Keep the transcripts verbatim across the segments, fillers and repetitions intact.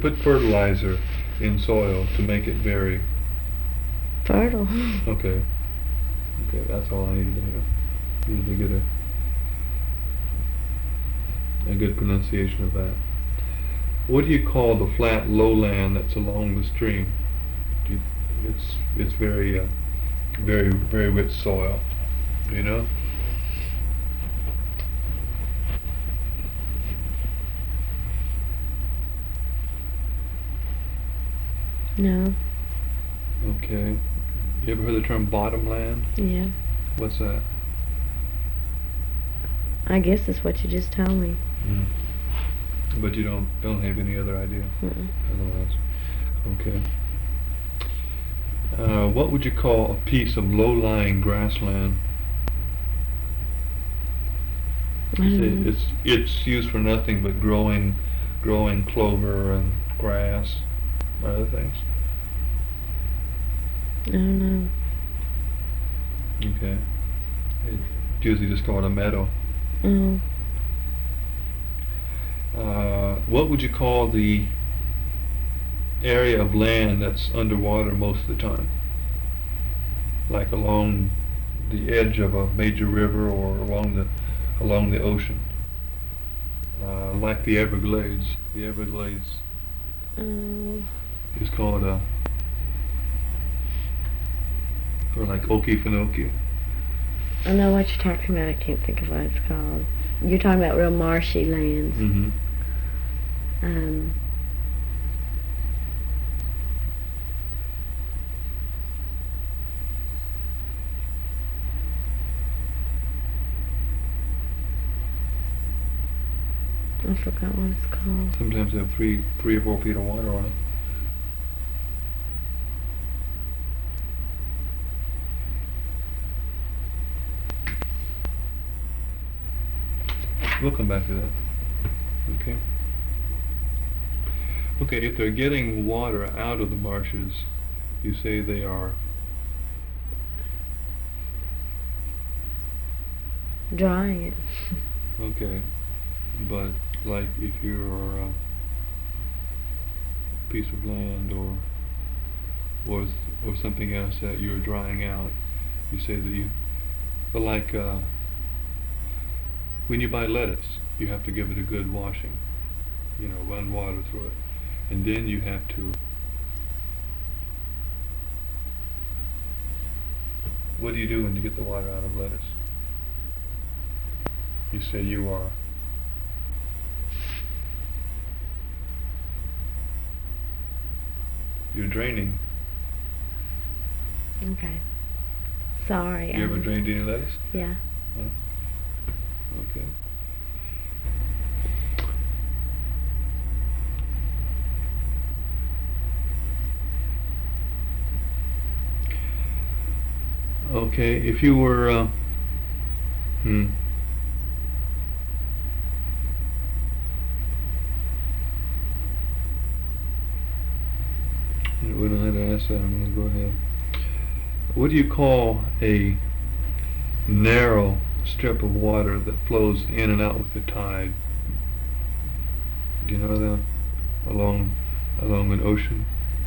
put fertilizer in soil to make it very fertile. Okay. Okay, that's all I needed to hear. Needed to get a a good pronunciation of that. What do you call the flat lowland that's along the stream? Do you, it's it's very uh, very very rich soil. Do you know? No. Okay. You ever heard the term bottomland? Yeah. What's that? I guess it's what you just told me. Mm. But you don't don't have any other idea. Mm-mm. Otherwise, okay. Uh, what would you call a piece of low-lying grassland? I don't know. It's it's used for nothing but growing growing clover and grass and other things. I don't know. Okay. It's usually just called a meadow. Oh. Uh, what would you call the area of land that's underwater most of the time? Like along the edge of a major river or along the along the ocean. Uh, like the Everglades. The Everglades Oh. is called a or like Okefenokee. I know what you're talking about. I can't think of what it's called. You're talking about real marshy lands. Mm-hmm. Um. I forgot what it's called. Sometimes they have three three or four feet of water on it. We'll come back to that. Okay. Okay, if they're getting water out of the marshes, you say they are Drying it. okay, but like if you're a piece of land or or or something else that you're drying out, you say that you, but like uh, when you buy lettuce, you have to give it a good washing, you know, run water through it, and then you have to. What do you do when you get the water out of lettuce? You say you are. You're draining. Okay. Sorry. You ever um, drained any lettuce? Yeah. Huh? Okay. Okay, if you were, uh, hmm. We don't have to ask that. I'm going to go ahead. What do you call a narrow strip of water that flows in and out with the tide? Do you know that? Along, along an ocean?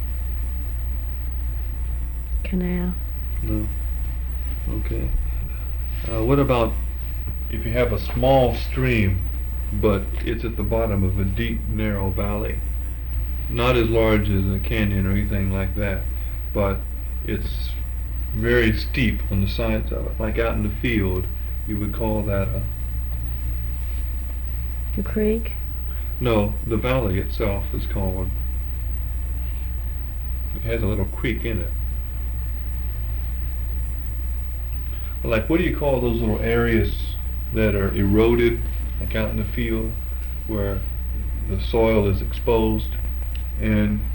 Canal. No. Okay. Uh, what about if you have a small stream, but it's at the bottom of a deep, narrow valley? Not as large as a canyon or anything like that, but it's very steep on the sides of it. Like out in the field, you would call that a... A creek. No, the valley itself is called... It has a little creek in it. Like, what do you call those little areas that are eroded, like out in the field, where the soil is exposed, and